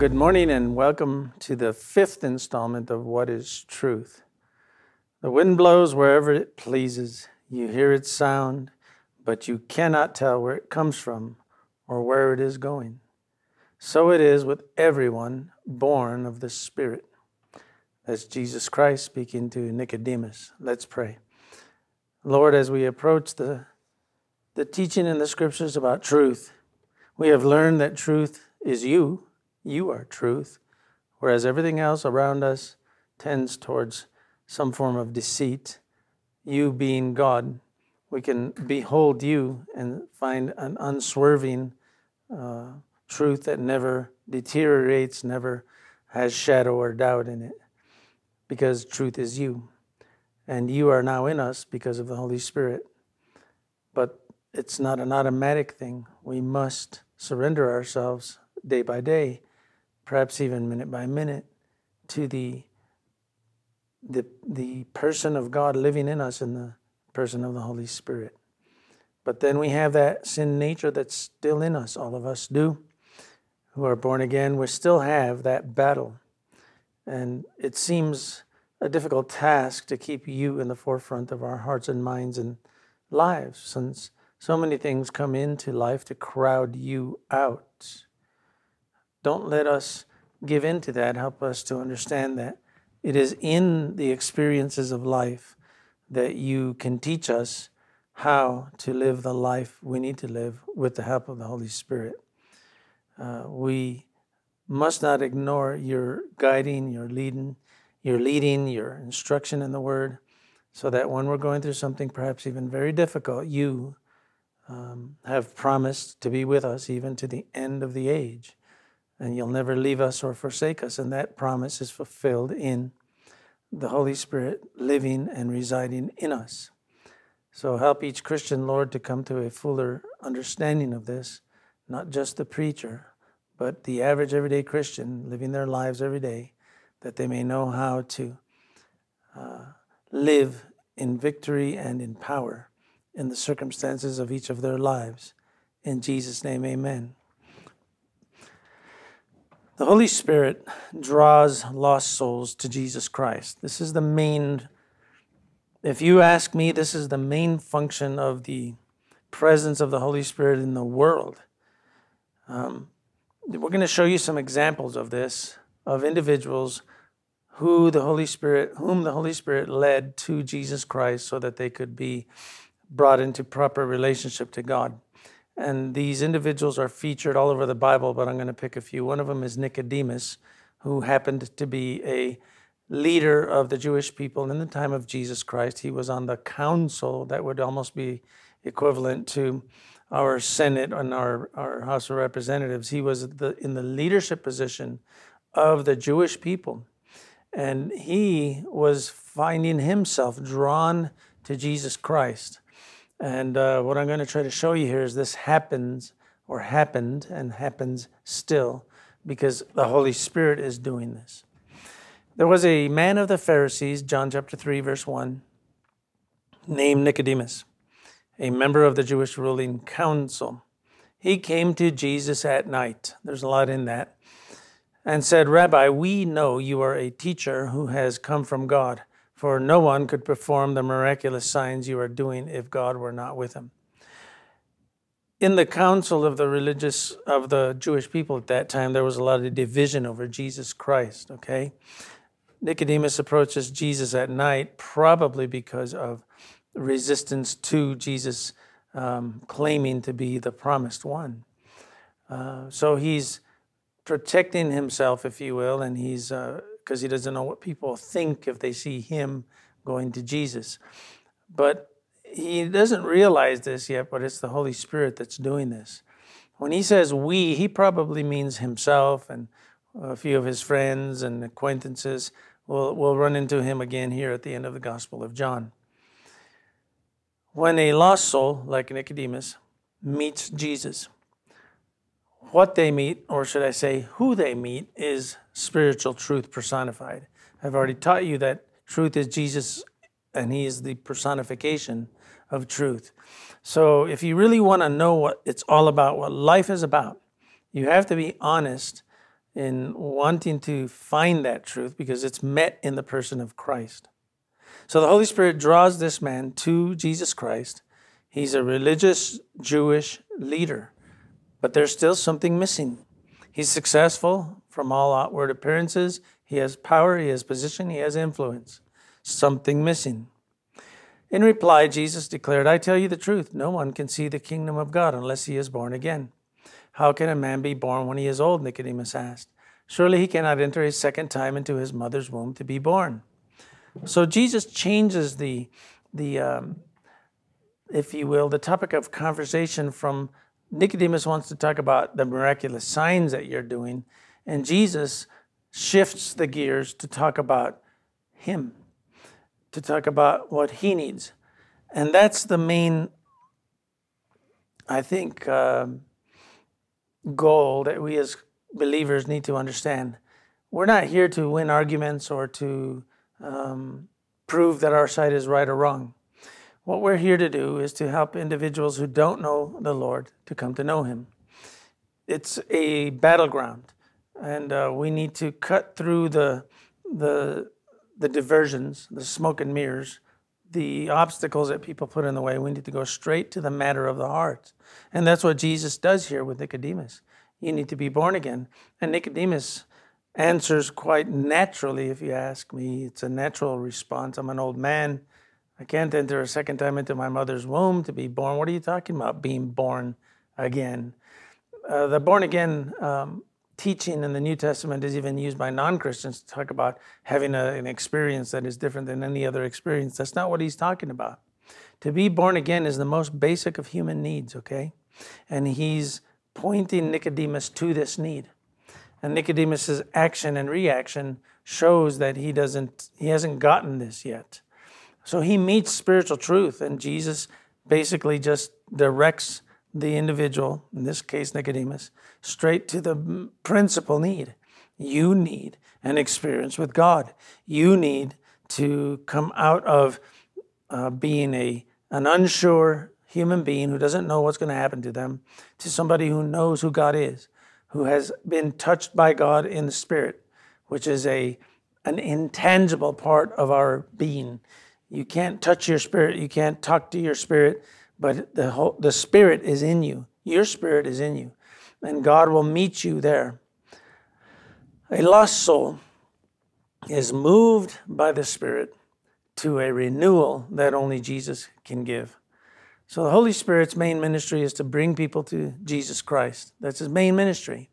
Good morning and welcome to the fifth installment of What is Truth. The wind blows wherever it pleases. You hear its sound, but you cannot tell where it comes from or where it is going. So it is with everyone born of the Spirit. That's Jesus Christ speaking to Nicodemus. Let's pray. Lord, as we approach the teaching in the Scriptures about truth, we have learned that truth is you. You are truth, whereas everything else around us tends towards some form of deceit. You being God, we can behold you and find an unswerving truth that never deteriorates, never has shadow or doubt in it, because truth is you. And you are now in us because of the Holy Spirit. But it's not an automatic thing. We must surrender ourselves day by day, perhaps even minute by minute, to the person of God living in us in the person of the Holy Spirit. But then we have that sin nature that's still in us. All of us do, who are born again. We still have that battle. And it seems a difficult task to keep you in the forefront of our hearts and minds and lives, since so many things come into life to crowd you out. Don't let us give in to that. Help us to understand that it is in the experiences of life that you can teach us how to live the life we need to live with the help of the Holy Spirit. We must not ignore your guiding, your leading, your instruction in the Word, so that when we're going through something perhaps even very difficult, you have promised to be with us even to the end of the age. And you'll never leave us or forsake us. And that promise is fulfilled in the Holy Spirit living and residing in us. So help each Christian, Lord, to come to a fuller understanding of this, not just the preacher, but the average everyday Christian living their lives every day, that they may know how to live in victory and in power in the circumstances of each of their lives. In Jesus' name, amen. The Holy Spirit draws lost souls to Jesus Christ. This is the main, if you ask me, this is the main function of the presence of the Holy Spirit in the world. We're going to show you some examples of this, of individuals whom the Holy Spirit led to Jesus Christ so that they could be brought into proper relationship to God. And these individuals are featured all over the Bible, but I'm going to pick a few. One of them is Nicodemus, who happened to be a leader of the Jewish people in the time of Jesus Christ. He was on the council that would almost be equivalent to our Senate and our House of Representatives. He was in the leadership position of the Jewish people. And he was finding himself drawn to Jesus Christ. And what I'm going to try to show you here is this happened and happens still because the Holy Spirit is doing this. There was a man of the Pharisees, John chapter 3, verse 1, named Nicodemus, a member of the Jewish ruling council. He came to Jesus at night. There's a lot in that. And said, "Rabbi, we know you are a teacher who has come from God. For no one could perform the miraculous signs you are doing if God were not with him." In the council of the Jewish people at that time, there was a lot of division over Jesus Christ, okay? Nicodemus approaches Jesus at night, probably because of resistance to Jesus claiming to be the promised one. So he's protecting himself, if you will, and he's because he doesn't know what people think if they see him going to Jesus. But he doesn't realize this yet, but it's the Holy Spirit that's doing this. When he says we, he probably means himself and a few of his friends and acquaintances. We'll run into him again here at the end of the Gospel of John. When a lost soul, like Nicodemus, meets Jesus, what they meet, or should I say who they meet, is spiritual truth personified. I've already taught you that truth is Jesus, and he is the personification of truth. So if you really want to know what it's all about, what life is about, you have to be honest in wanting to find that truth because it's met in the person of Christ. So the Holy Spirit draws this man to Jesus Christ. He's a religious Jewish leader, but there's still something missing. He's successful from all outward appearances. He has power, he has position, he has influence. Something missing. In reply, Jesus declared, I tell you the truth, no one can see the kingdom of God unless he is born again. How can a man be born when he is old? Nicodemus asked. Surely he cannot enter a second time into his mother's womb to be born. So Jesus changes the if you will, the topic of conversation from Nicodemus wants to talk about the miraculous signs that you're doing, and Jesus shifts the gears to talk about him, to talk about what he needs. And that's the main, I think, goal that we as believers need to understand. We're not here to win arguments or to prove that our side is right or wrong. What we're here to do is to help individuals who don't know the Lord to come to know him. It's a battleground, and we need to cut through the diversions, the smoke and mirrors, the obstacles that people put in the way. We need to go straight to the matter of the heart. And that's what Jesus does here with Nicodemus. You need to be born again. And Nicodemus answers quite naturally, if you ask me. It's a natural response. I'm an old man. I can't enter a second time into my mother's womb to be born. What are you talking about, being born again? The born again teaching in the New Testament is even used by non-Christians to talk about having an experience that is different than any other experience. That's not what he's talking about. To be born again is the most basic of human needs, okay? And he's pointing Nicodemus to this need. And Nicodemus's action and reaction shows that he hasn't gotten this yet. So he meets spiritual truth, and Jesus basically just directs the individual, in this case Nicodemus, straight to the principal need. You need an experience with God. You need to come out of being an unsure human being who doesn't know what's going to happen to them to somebody who knows who God is, who has been touched by God in the Spirit, which is an intangible part of our being. You can't touch your spirit. You can't talk to your spirit, but the Spirit is in you. Your spirit is in you, and God will meet you there. A lost soul is moved by the Spirit to a renewal that only Jesus can give. So the Holy Spirit's main ministry is to bring people to Jesus Christ. That's his main ministry.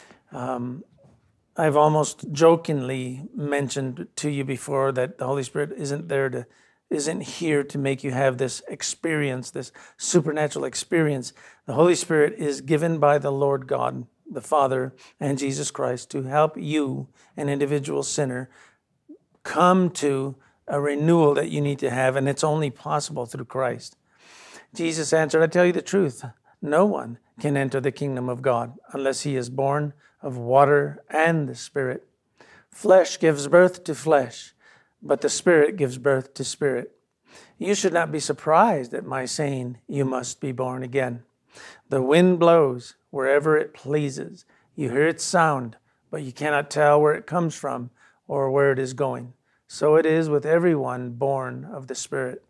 I've almost jokingly mentioned to you before that the Holy Spirit isn't here to make you have this experience, this supernatural experience. The Holy Spirit is given by the Lord God, the Father, and Jesus Christ to help you, an individual sinner, come to a renewal that you need to have, and it's only possible through Christ. Jesus answered, I tell you the truth, no one can enter the kingdom of God unless he is born of water and the Spirit. Flesh gives birth to flesh, but the Spirit gives birth to spirit. You should not be surprised at my saying, you must be born again. The wind blows wherever it pleases. You hear its sound, but you cannot tell where it comes from or where it is going. So it is with everyone born of the Spirit.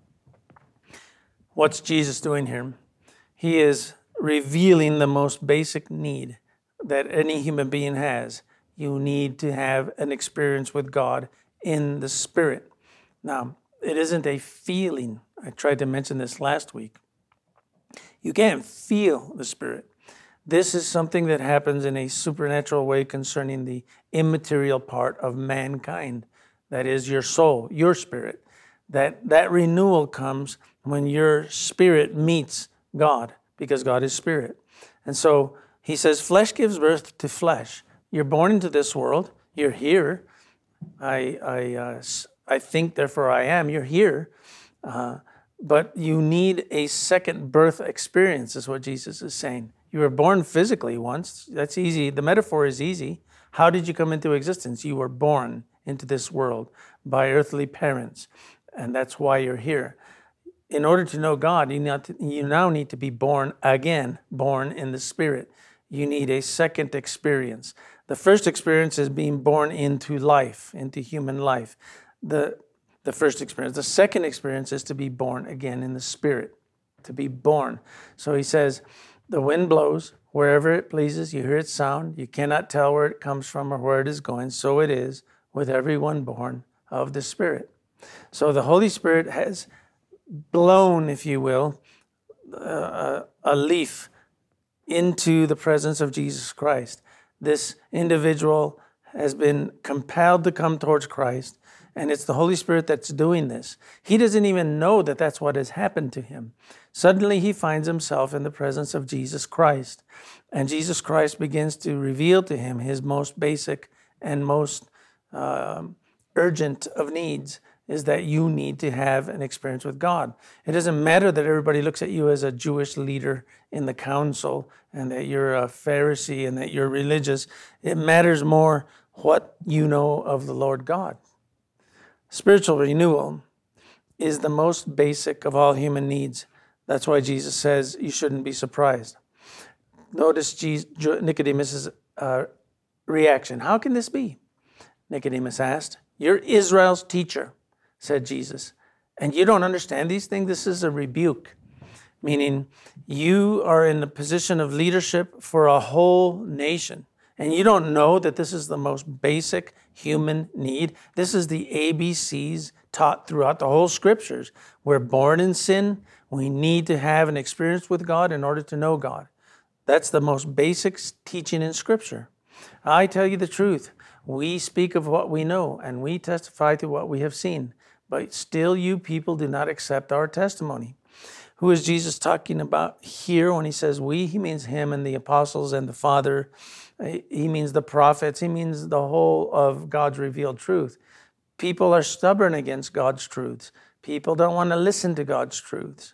What's Jesus doing here? He is revealing the most basic need that any human being has. You need to have an experience with God in the Spirit. Now, it isn't a feeling. I tried to mention this last week. You can't feel the Spirit. This is something that happens in a supernatural way concerning the immaterial part of mankind. That is your soul, your spirit. That renewal comes when your spirit meets God, because God is spirit. And so he says, flesh gives birth to flesh. You're born into this world. You're here. I think, therefore I am. You're here. But you need a second birth experience, is what Jesus is saying. You were born physically once. That's easy. The metaphor is easy. How did you come into existence? You were born into this world by earthly parents, and that's why you're here. In order to know God, you now need to be born again, born in the Spirit. You need a second experience. The first experience is being born into life, into human life. The first experience. The second experience is to be born again in the Spirit, to be born. So he says, the wind blows wherever it pleases. You hear its sound. You cannot tell where it comes from or where it is going. So it is with everyone born of the Spirit. So the Holy Spirit has blown, if you will, a leaf into the presence of Jesus Christ. This individual has been compelled to come towards Christ, and it's the Holy Spirit that's doing this. He doesn't even know that that's what has happened to him. Suddenly he finds himself in the presence of Jesus Christ, and Jesus Christ begins to reveal to him his most basic and most urgent of needs, is that you need to have an experience with God. It doesn't matter that everybody looks at you as a Jewish leader in the council and that you're a Pharisee and that you're religious. It matters more what you know of the Lord God. Spiritual renewal is the most basic of all human needs. That's why Jesus says you shouldn't be surprised. Notice Nicodemus' reaction. How can this be? Nicodemus asked. You're Israel's teacher, said Jesus, and you don't understand these things? This is a rebuke, meaning you are in a position of leadership for a whole nation, and you don't know that this is the most basic human need. This is the ABCs taught throughout the whole scriptures. We're born in sin. We need to have an experience with God in order to know God. That's the most basic teaching in scripture. I tell you the truth. We speak of what we know, and we testify to what we have seen. But still you people do not accept our testimony. Who is Jesus talking about here when he says we? He means him and the apostles and the Father. He means the prophets. He means the whole of God's revealed truth. People are stubborn against God's truths. People don't want to listen to God's truths.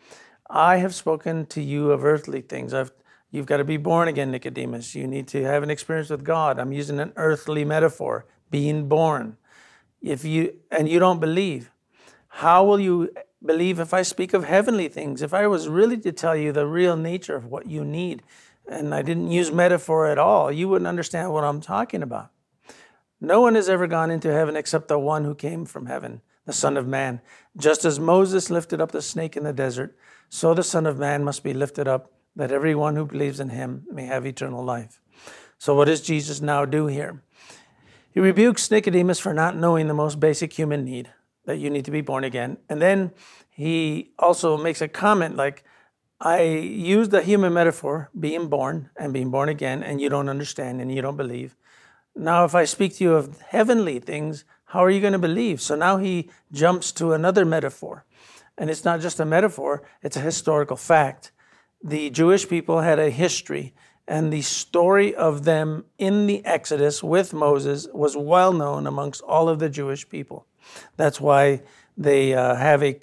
I have spoken to you of earthly things. You've got to be born again, Nicodemus. You need to have an experience with God. I'm using an earthly metaphor, being born. If you don't believe, how will you believe if I speak of heavenly things? If I was really to tell you the real nature of what you need, and I didn't use metaphor at all, you wouldn't understand what I'm talking about. No one has ever gone into heaven except the one who came from heaven, the Son of Man. Just as Moses lifted up the snake in the desert, so the Son of Man must be lifted up, that everyone who believes in him may have eternal life. So what does Jesus now do here? He rebukes Nicodemus for not knowing the most basic human need, that you need to be born again. And then he also makes a comment like, I used the human metaphor, being born and being born again, and you don't understand and you don't believe. Now, if I speak to you of heavenly things, how are you going to believe? So now he jumps to another metaphor. And it's not just a metaphor, it's a historical fact. The Jewish people had a history, and the story of them in the Exodus with Moses was well known amongst all of the Jewish people. That's why they have a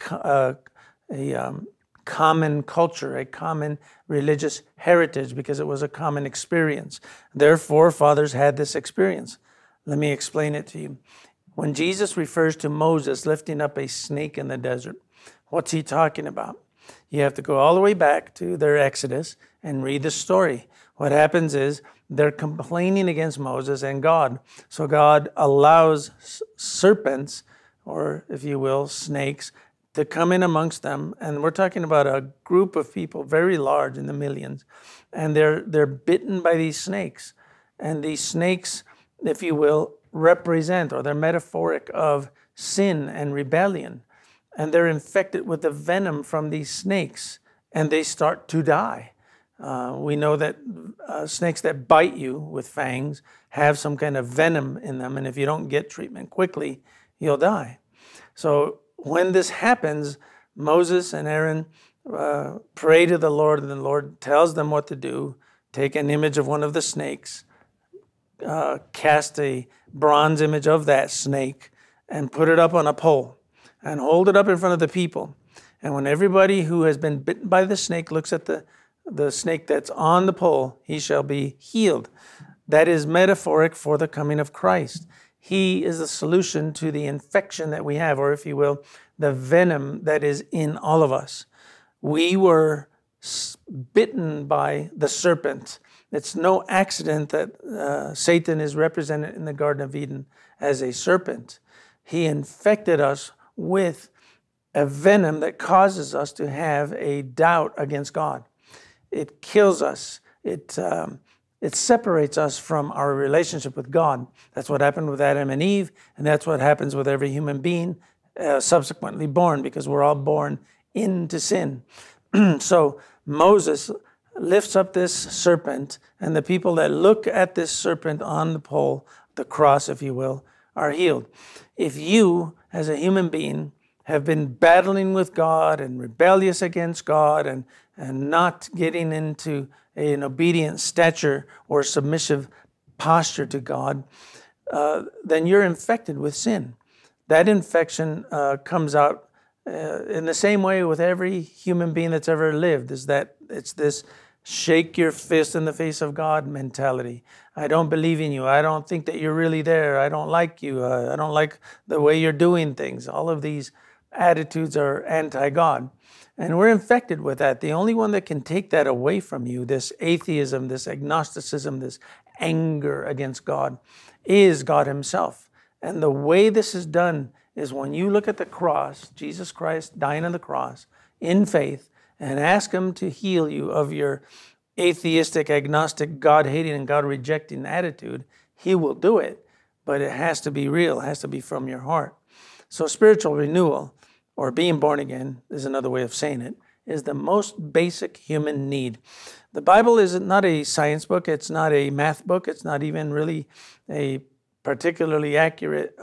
common culture, a common religious heritage, because it was a common experience. Their forefathers had this experience. Let me explain it to you. When Jesus refers to Moses lifting up a snake in the desert, what's he talking about? You have to go all the way back to their Exodus and read the story. What happens is they're complaining against Moses and God. So God allows serpents, or if you will, snakes, to come in amongst them. And we're talking about a group of people, very large, in the millions. And they're bitten by these snakes. And these snakes, if you will, represent, or they're metaphoric of sin and rebellion. And they're infected with the venom from these snakes, and they start to die. We know that snakes that bite you with fangs have some kind of venom in them, and if you don't get treatment quickly, you'll die. So when this happens, Moses and Aaron pray to the Lord, and the Lord tells them what to do. Take an image of one of the snakes, cast a bronze image of that snake, and put it up on a pole, and hold it up in front of the people. And when everybody who has been bitten by the snake looks at the snake that's on the pole, he shall be healed. That is metaphoric for the coming of Christ. He is the solution to the infection that we have, or if you will, the venom that is in all of us. We were bitten by the serpent, It's no accident that Satan is represented in the Garden of Eden as a serpent. He infected us with a venom that causes us to have a doubt against God. It kills us. It separates us from our relationship with God. That's what happened with Adam and Eve, and that's what happens with every human being subsequently born, because we're all born into sin. So Moses lifts up this serpent, and the people that look at this serpent on the pole, the cross, if you will, are healed. If you, as a human being, have been battling with God and rebellious against God and not getting into an obedient stature or submissive posture to God, then you're infected with sin. That infection comes out in the same way with every human being that's ever lived, is that it's this shake your fist in the face of God mentality. I don't believe in you. I don't think that you're really there. I don't like you. I don't like the way you're doing things. All of these attitudes are anti-God. And we're infected with that. The only one that can take that away from you, this atheism, this agnosticism, this anger against God, is God himself. And the way this is done is when you look at the cross, Jesus Christ dying on the cross in faith, and ask him to heal you of your atheistic, agnostic, God-hating and God-rejecting attitude, he will do it. But it has to be real. It has to be from your heart. So spiritual renewal, or being born again, is another way of saying it, is the most basic human need. The Bible is not a science book. It's not a math book. It's not even really a particularly accurate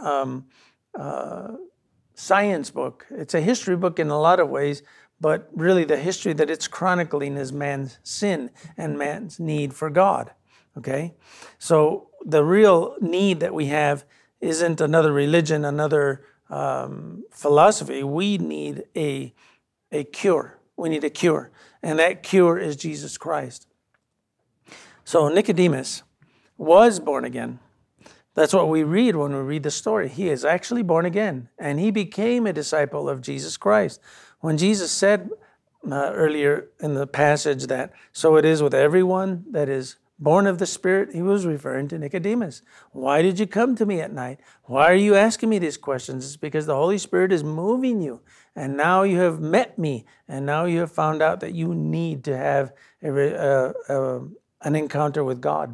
science book. It's a history book in a lot of ways, but really the history that it's chronicling is man's sin and man's need for God, okay? So the real need that we have isn't another religion, another philosophy. We need a cure. We need a cure, and that cure is Jesus Christ. So Nicodemus was born again. That's what we read when we read the story. He is actually born again, and he became a disciple of Jesus Christ. When Jesus said earlier in the passage that, so it is with everyone that is born of the Spirit, he was referring to Nicodemus. Why did you come to me at night? Why are you asking me these questions? It's because the Holy Spirit is moving you, and now you have met me, and now you have found out that you need to have an encounter with God.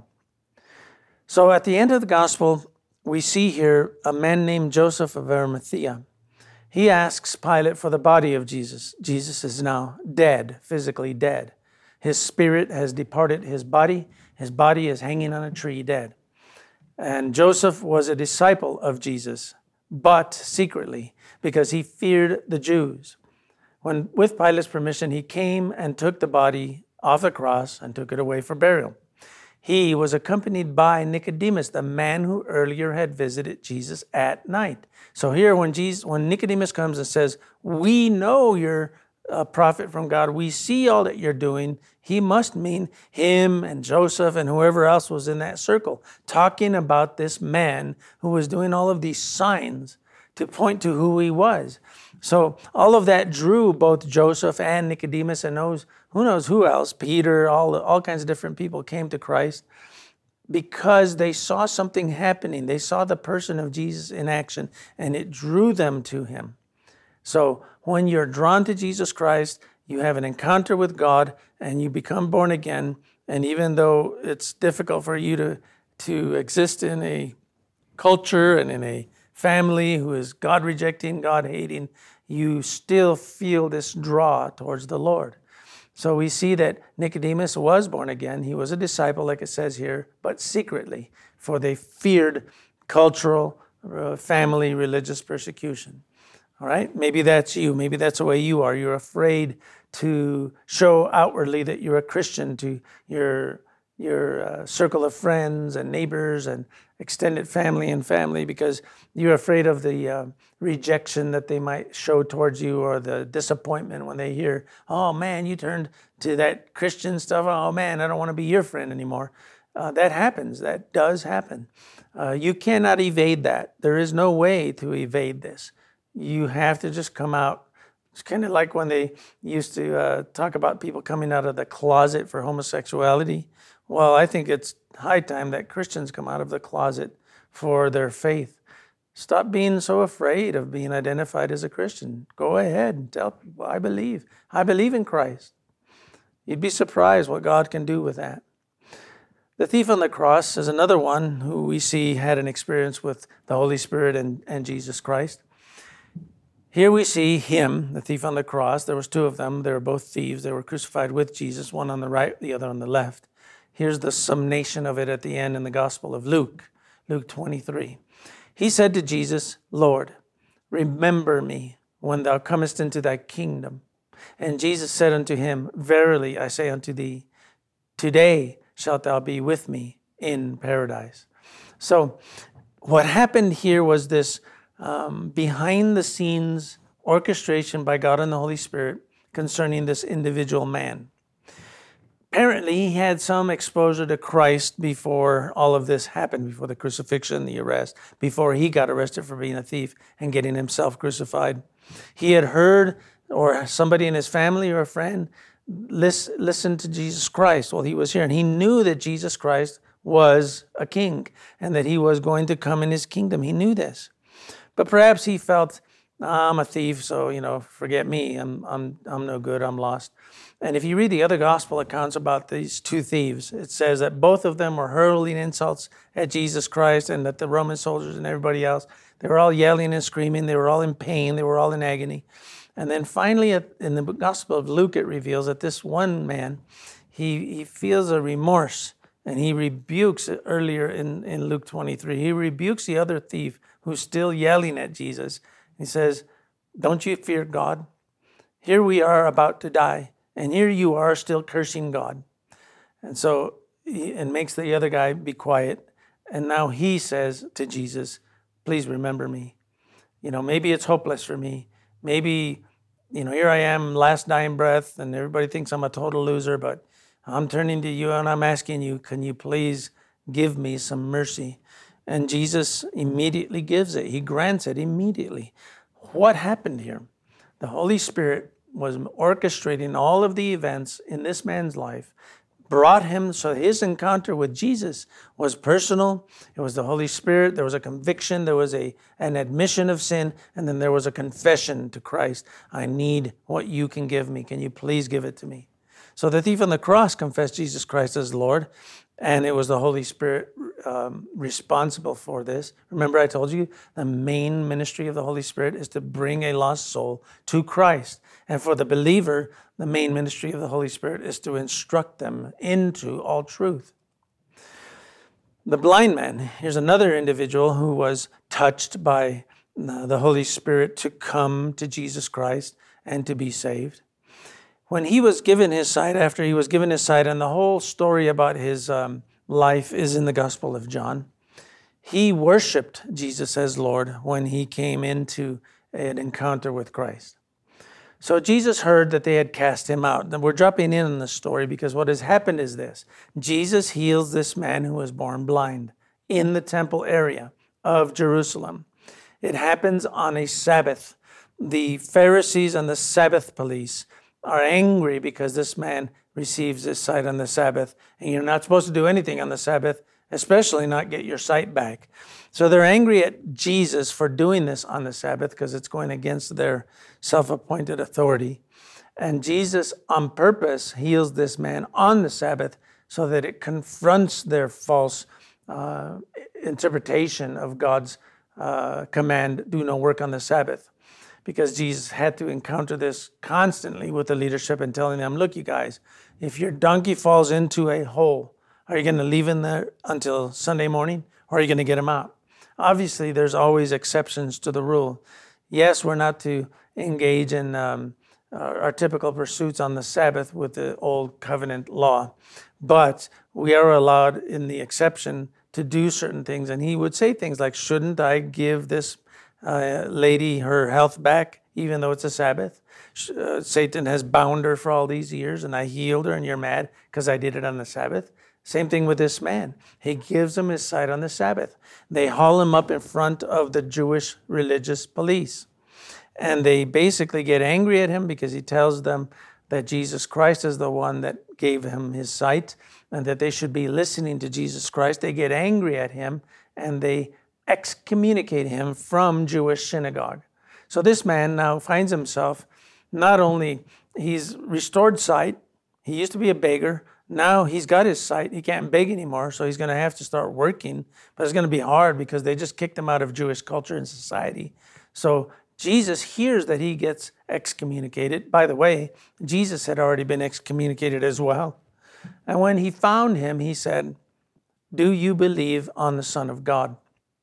So at the end of the gospel, we see here a man named Joseph of Arimathea. He asks Pilate for the body of Jesus. Jesus is now dead, physically dead. His spirit has departed his body. His body is hanging on a tree dead. And Joseph was a disciple of Jesus, but secretly, because he feared the Jews. When, with Pilate's permission, he came and took the body off the cross and took it away for burial. He was accompanied by Nicodemus, the man who earlier had visited Jesus at night. So here, when Nicodemus comes and says, we know you're a prophet from God, we see all that you're doing, he must mean him and Joseph and whoever else was in that circle, talking about this man who was doing all of these signs to point to who he was. So all of that drew both Joseph and Nicodemus, and who knows who else, Peter, all kinds of different people came to Christ because they saw something happening. They saw the person of Jesus in action, and it drew them to him. So when you're drawn to Jesus Christ, you have an encounter with God, and you become born again. And even though it's difficult for you to exist in a culture and in a family who is God-rejecting, God-hating, you still feel this draw towards the Lord. So we see that Nicodemus was born again. He was a disciple, like it says here, but secretly, for they feared cultural, family, religious persecution. All right? Maybe that's you. Maybe that's the way you are. You're afraid to show outwardly that you're a Christian to your circle of friends and neighbors and extended family because you're afraid of the rejection that they might show towards you, or the disappointment when they hear, oh man, you turned to that Christian stuff. Oh man, I don't want to be your friend anymore. That happens. That does happen. You cannot evade that. There is no way to evade this. You have to just come out. It's kind of like when they used to talk about people coming out of the closet for homosexuality. Well, I think it's high time that Christians come out of the closet for their faith. Stop being so afraid of being identified as a Christian. Go ahead and tell people, I believe. I believe in Christ. You'd be surprised what God can do with that. The thief on the cross is another one who we see had an experience with the Holy Spirit and Jesus Christ. Here we see him, the thief on the cross. There was two of them. They were both thieves. They were crucified with Jesus, one on the right, the other on the left. Here's the summation of it at the end in the Gospel of Luke, Luke 23. He said to Jesus, Lord, remember me when thou comest into thy kingdom. And Jesus said unto him, Verily I say unto thee, today shalt thou be with me in paradise. So what happened here was this behind the scenes orchestration by God and the Holy Spirit concerning this individual man. Apparently, he had some exposure to Christ before all of this happened, before the crucifixion, the arrest, before he got arrested for being a thief and getting himself crucified. He had heard, or somebody in his family or a friend, listen to Jesus Christ while he was here. And he knew that Jesus Christ was a king and that he was going to come in his kingdom. He knew this. But perhaps he felt, I'm a thief, so, forget me. I'm no good. I'm lost. And if you read the other gospel accounts about these two thieves, it says that both of them were hurling insults at Jesus Christ and that the Roman soldiers and everybody else, they were all yelling and screaming. They were all in pain. They were all in agony. And then finally, in the Gospel of Luke, it reveals that this one man, he feels a remorse, and he rebukes it earlier in Luke 23. He rebukes the other thief who's still yelling at Jesus. He says, don't you fear God? Here we are about to die, and here you are still cursing God. And so it makes the other guy be quiet. And now he says to Jesus, please remember me. Maybe it's hopeless for me. Maybe, here I am, last dying breath, and everybody thinks I'm a total loser, but I'm turning to you and I'm asking you, can you please give me some mercy? And Jesus immediately gives it. He grants it immediately. What happened here? The Holy Spirit was orchestrating all of the events in this man's life, brought him, so his encounter with Jesus was personal. It was the Holy Spirit. There was a conviction. There was an admission of sin. And then there was a confession to Christ. I need what you can give me. Can you please give it to me? So the thief on the cross confessed Jesus Christ as Lord. And it was the Holy Spirit responsible for this. Remember, I told you the main ministry of the Holy Spirit is to bring a lost soul to Christ. And for the believer, the main ministry of the Holy Spirit is to instruct them into all truth. The blind man, here's another individual who was touched by the Holy Spirit to come to Jesus Christ and to be saved. When he was given his sight, after he was given his sight, and the whole story about his life is in the Gospel of John, he worshiped Jesus as Lord when he came into an encounter with Christ. So Jesus heard that they had cast him out. And we're dropping in on the story because what has happened is this. Jesus heals this man who was born blind in the temple area of Jerusalem. It happens on a Sabbath. The Pharisees and the Sabbath police are angry because this man receives his sight on the Sabbath. And you're not supposed to do anything on the Sabbath, especially not get your sight back. So they're angry at Jesus for doing this on the Sabbath because it's going against their self-appointed authority. And Jesus, on purpose, heals this man on the Sabbath so that it confronts their false interpretation of God's command, do no work on the Sabbath. Because Jesus had to encounter this constantly with the leadership and telling them, look, you guys, if your donkey falls into a hole, are you going to leave him there until Sunday morning, or are you going to get him out? Obviously, there's always exceptions to the rule. Yes, we're not to engage in our typical pursuits on the Sabbath with the old covenant law, but we are allowed in the exception to do certain things. And he would say things like, shouldn't I give this lady her health back, even though it's a Sabbath? Satan has bound her for all these years, and I healed her, and you're mad because I did it on the Sabbath. Same thing with this man. He gives him his sight on the Sabbath. They haul him up in front of the Jewish religious police. And they basically get angry at him because he tells them that Jesus Christ is the one that gave him his sight and that they should be listening to Jesus Christ. They get angry at him and they excommunicate him from Jewish synagogue. So this man now finds himself, not only he's restored sight, he used to be a beggar, now he's got his sight, he can't beg anymore, so he's going to have to start working, but it's going to be hard because they just kicked him out of Jewish culture and society. So Jesus hears that he gets excommunicated. By the way, Jesus had already been excommunicated as well. And when he found him, he said, "Do you believe on the Son of God?"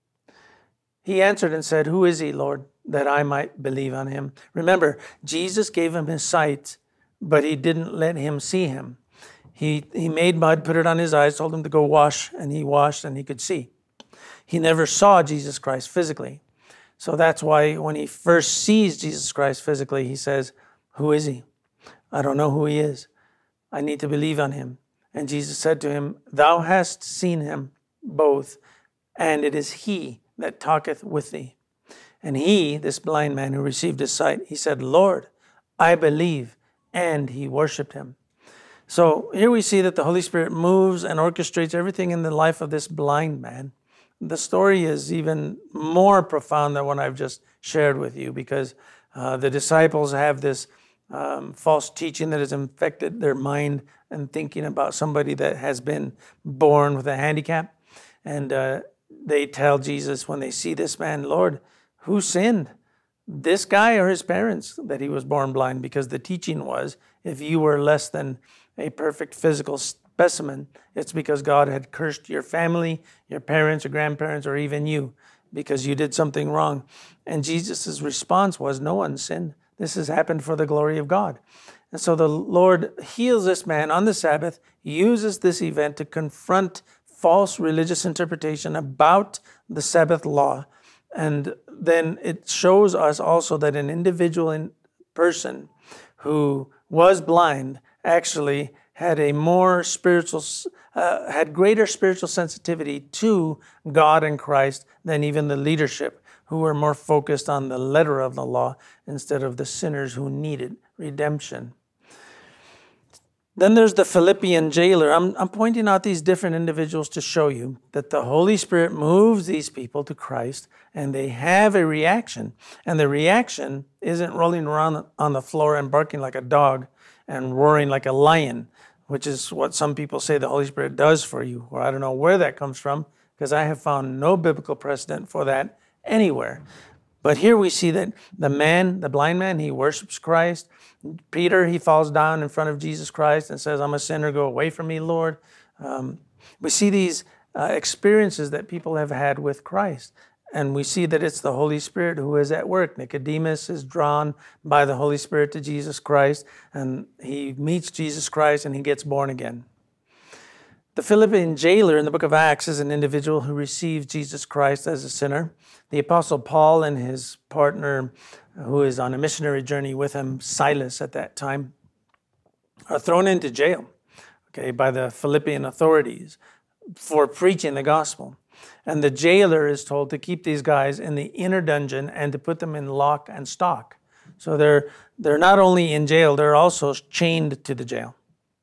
He answered and said, "Who is he, Lord, that I might believe on him?" Remember, Jesus gave him his sight, but he didn't let him see him. He made mud, put it on his eyes, told him to go wash, and he washed and he could see. He never saw Jesus Christ physically. So that's why when he first sees Jesus Christ physically, he says, "Who is he? I don't know who he is. I need to believe on him." And Jesus said to him, "Thou hast seen him both, and it is he that talketh with thee." And he, this blind man who received his sight, he said, "Lord, I believe," and he worshiped him. So here we see that the Holy Spirit moves and orchestrates everything in the life of this blind man. The story is even more profound than what I've just shared with you, because the disciples have this false teaching that has infected their mind and thinking about somebody that has been born with a handicap. And they tell Jesus when they see this man, "Lord, who sinned, this guy or his parents, that he was born blind?" Because the teaching was, if you were less than a perfect physical specimen, it's because God had cursed your family, your parents or grandparents, or even you, because you did something wrong. And Jesus' response was, no one sinned. This has happened for the glory of God. And so the Lord heals this man on the Sabbath, uses this event to confront false religious interpretation about the Sabbath law. And then it shows us also that an individual person who was blind actually had a more spiritual, had greater spiritual sensitivity to God and Christ than even the leadership, who were more focused on the letter of the law instead of the sinners who needed redemption. Then there's the Philippian jailer. I'm pointing out these different individuals to show you that the Holy Spirit moves these people to Christ and they have a reaction. And the reaction isn't rolling around on the floor and barking like a dog and roaring like a lion, which is what some people say the Holy Spirit does for you. Well, I don't know where that comes from, because I have found no biblical precedent for that anywhere. But here we see that the blind man, he worships Christ. Peter, he falls down in front of Jesus Christ and says, "I'm a sinner, go away from me, Lord." We see these experiences that people have had with Christ. And we see that it's the Holy Spirit who is at work. Nicodemus is drawn by the Holy Spirit to Jesus Christ, and he meets Jesus Christ and he gets born again. The Philippian jailer in the book of Acts is an individual who received Jesus Christ as a sinner. The Apostle Paul and his partner, who is on a missionary journey with him, Silas at that time, are thrown into jail, by the Philippian authorities for preaching the gospel. And the jailer is told to keep these guys in the inner dungeon and to put them in lock and stock. So they're not only in jail, they're also chained to the jail.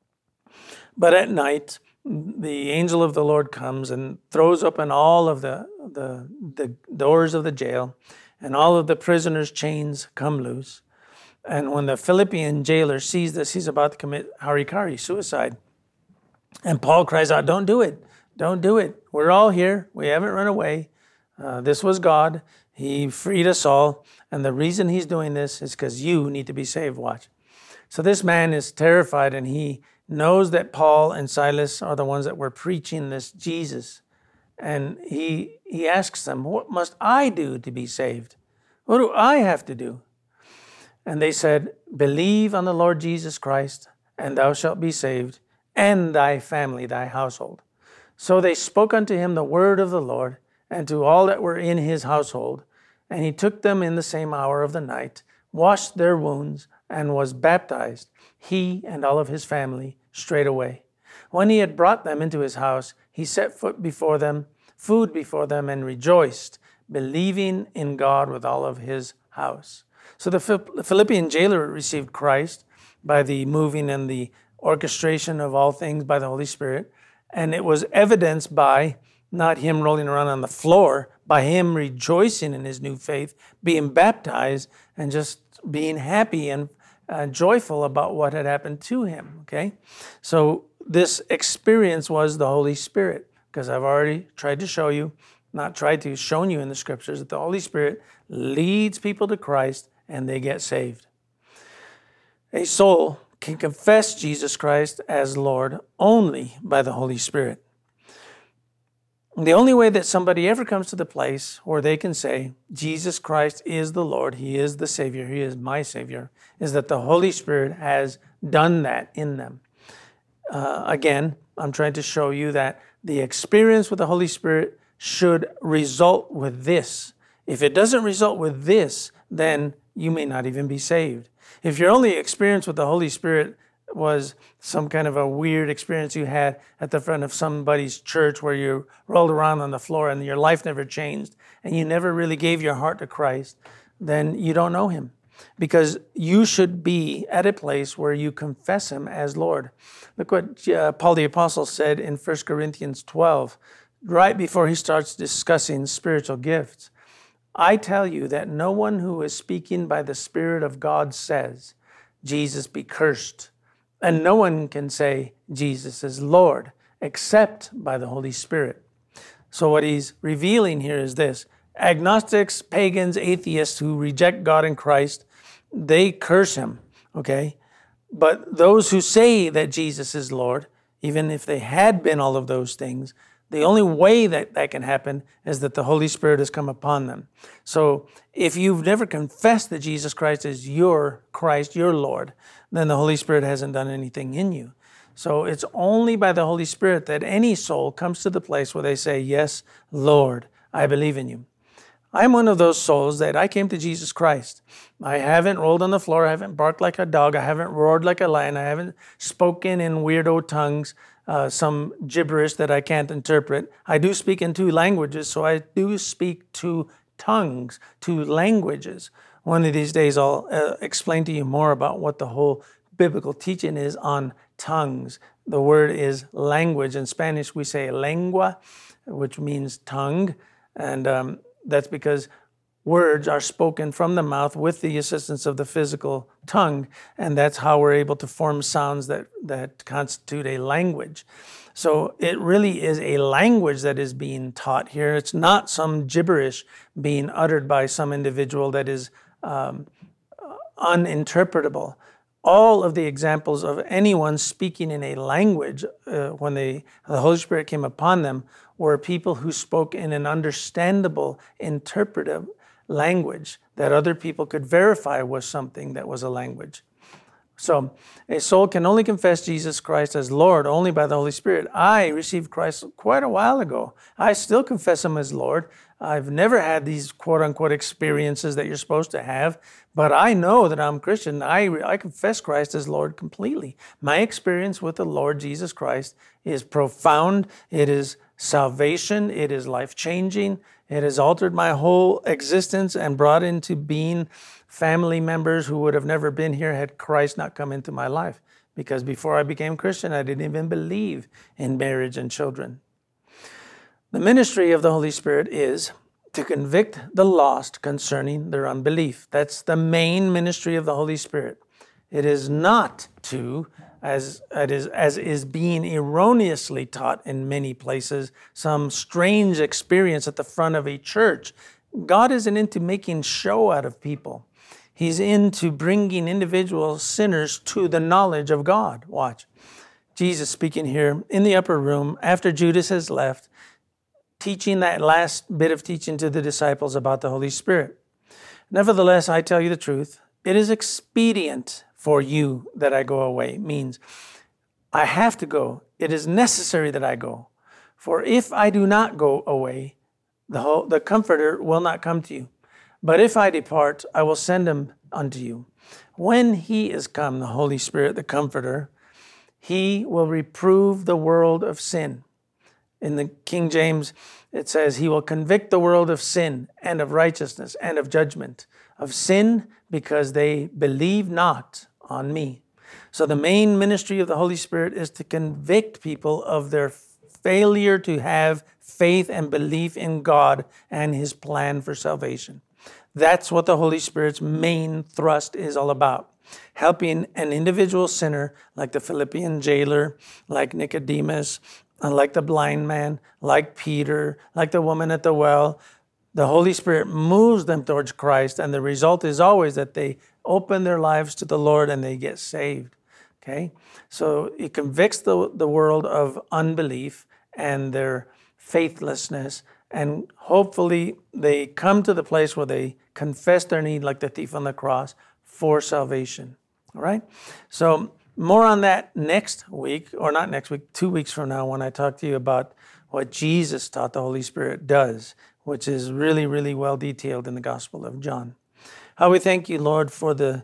But at night, the angel of the Lord comes and throws open all of the doors of the jail, and all of the prisoners' chains come loose. And when the Philippian jailer sees this, he's about to commit harikari, suicide. And Paul cries out, "Don't do it. Don't do it. We're all here. We haven't run away. This was God. He freed us all. And the reason he's doing this is because you need to be saved." Watch. So this man is terrified, and he knows that Paul and Silas are the ones that were preaching this Jesus. And he asks them, "What must I do to be saved? What do I have to do?" And they said, "Believe on the Lord Jesus Christ, and thou shalt be saved, and thy family, thy household." So they spoke unto him the word of the Lord, and to all that were in his household. And he took them in the same hour of the night, washed their wounds, and was baptized, he and all of his family, straightway. When he had brought them into his house, he set food before them, and rejoiced, believing in God with all of his house. So the Philippian jailer received Christ, by the moving and the orchestration of all things by the Holy Spirit. And it was evidenced by not him rolling around on the floor, by him rejoicing in his new faith, being baptized, and just being happy and joyful about what had happened to him, okay? So this experience was the Holy Spirit, because I've already tried to show you, shown you in the scriptures that the Holy Spirit leads people to Christ and they get saved. A soul can confess Jesus Christ as Lord only by the Holy Spirit. The only way that somebody ever comes to the place where they can say, Jesus Christ is the Lord, He is the Savior, He is my Savior, is that the Holy Spirit has done that in them. Again, I'm trying to show you that the experience with the Holy Spirit should result with this. If it doesn't result with this, then you may not even be saved. If your only experience with the Holy Spirit was some kind of a weird experience you had at the front of somebody's church where you rolled around on the floor and your life never changed and you never really gave your heart to Christ, then you don't know Him. Because you should be at a place where you confess Him as Lord. Look what Paul the Apostle said in 1 Corinthians 12, right before he starts discussing spiritual gifts. I tell you that no one who is speaking by the Spirit of God says, Jesus be cursed. And no one can say Jesus is Lord except by the Holy Spirit. So what he's revealing here is this. Agnostics, pagans, atheists who reject God and Christ, they curse Him, okay? But those who say that Jesus is Lord, even if they had been all of those things, the only way that that can happen is that the Holy Spirit has come upon them. So if you've never confessed that Jesus Christ is your Christ, your Lord, then the Holy Spirit hasn't done anything in you. So it's only by the Holy Spirit that any soul comes to the place where they say, yes, Lord, I believe in you. I'm one of those souls that I came to Jesus Christ. I haven't rolled on the floor. I haven't barked like a dog. I haven't roared like a lion. I haven't spoken in weirdo tongues, some gibberish that I can't interpret. I do speak in 2 languages, so I do speak 2 tongues, 2 languages. One of these days I'll explain to you more about what the whole biblical teaching is on tongues. The word is language. In Spanish we say lengua, which means tongue, and that's because words are spoken from the mouth with the assistance of the physical tongue, and that's how we're able to form sounds that constitute a language. So it really is a language that is being taught here. It's not some gibberish being uttered by some individual that is uninterpretable. All of the examples of anyone speaking in a language when the Holy Spirit came upon them were people who spoke in an understandable, interpretive language that other people could verify was something that was a language. So a soul can only confess Jesus Christ as Lord only by the Holy Spirit. I received Christ quite a while ago. I still confess Him as Lord. I've never had these quote-unquote experiences that you're supposed to have, but I know that I'm Christian. I confess Christ as Lord completely. My experience with the Lord Jesus Christ is profound. It is salvation. It is life-changing. It has altered my whole existence and brought into being family members who would have never been here had Christ not come into my life. Because before I became Christian, I didn't even believe in marriage and children. The ministry of the Holy Spirit is to convict the lost concerning their unbelief. That's the main ministry of the Holy Spirit. It is not to, as is being erroneously taught in many places, some strange experience at the front of a church. God isn't into making show out of people. He's into bringing individual sinners to the knowledge of God. Watch. Jesus speaking here in the upper room after Judas has left, teaching that last bit of teaching to the disciples about the Holy Spirit. Nevertheless, I tell you the truth, it is expedient for you that I go away. It means I have to go. It is necessary that I go. For if I do not go away, the Comforter will not come to you. But if I depart, I will send Him unto you. When He is come, the Holy Spirit, the Comforter, He will reprove the world of sin. In the King James, it says, He will convict the world of sin and of righteousness and of judgment. Of sin, because they believe not on me. So the main ministry of the Holy Spirit is to convict people of their failure to have faith and belief in God and His plan for salvation. That's what the Holy Spirit's main thrust is all about. Helping an individual sinner like the Philippian jailer, like Nicodemus, like the blind man, like Peter, like the woman at the well. The Holy Spirit moves them towards Christ, and the result is always that they open their lives to the Lord and they get saved. Okay? So it convicts the world of unbelief and their faithlessness, and hopefully they come to the place where they confess their need like the thief on the cross for salvation. All right? So more on that next week, or not next week, 2 weeks from now, when I talk to you about what Jesus taught the Holy Spirit does, which is really, really well detailed in the Gospel of John. How we thank you, Lord, for the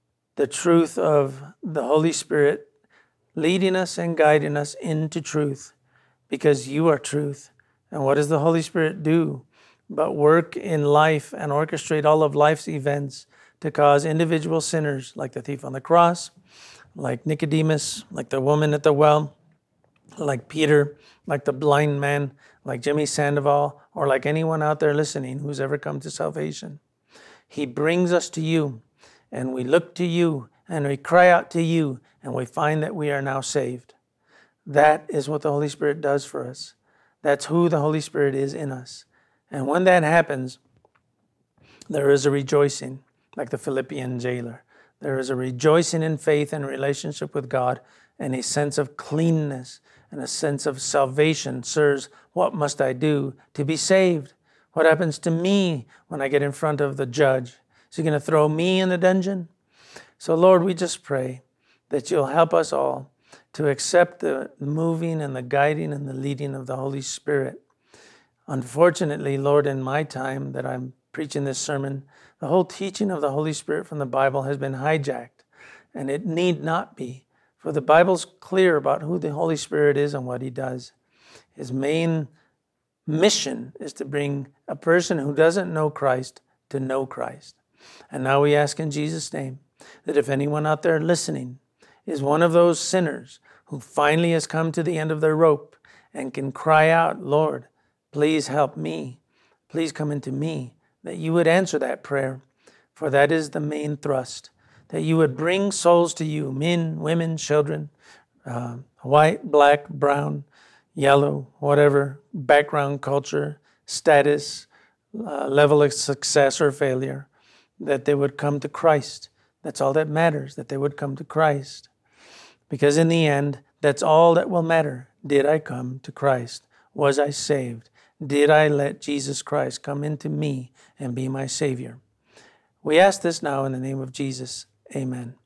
truth of the Holy Spirit leading us and guiding us into truth, because you are truth. And what does the Holy Spirit do but work in life and orchestrate all of life's events to cause individual sinners like the thief on the cross, like Nicodemus, like the woman at the well, like Peter, like the blind man, like Jimmy Sandoval, or like anyone out there listening who's ever come to salvation. He brings us to you, and we look to you, and we cry out to you, and we find that we are now saved. That is what the Holy Spirit does for us. That's who the Holy Spirit is in us. And when that happens, there is a rejoicing, like the Philippian jailer. There is a rejoicing in faith and relationship with God, and a sense of cleanness and a sense of salvation. Sirs, what must I do to be saved? What happens to me when I get in front of the judge? Is he going to throw me in the dungeon? So, Lord, we just pray that you'll help us all to accept the moving and the guiding and the leading of the Holy Spirit. Unfortunately, Lord, in my time that I'm preaching this sermon, the whole teaching of the Holy Spirit from the Bible has been hijacked, and it need not be. For the Bible's clear about who the Holy Spirit is and what He does. His main mission is to bring a person who doesn't know Christ to know Christ. And now we ask in Jesus' name that if anyone out there listening is one of those sinners who finally has come to the end of their rope and can cry out, Lord, please help me. Please come into me. That you would answer that prayer, for that is the main thrust. That you would bring souls to you, men, women, children, white, black, brown, yellow, whatever, background, culture, status, level of success or failure, that they would come to Christ. That's all that matters, that they would come to Christ. Because in the end, that's all that will matter. Did I come to Christ? Was I saved? Did I let Jesus Christ come into me and be my Savior? We ask this now in the name of Jesus. Amen.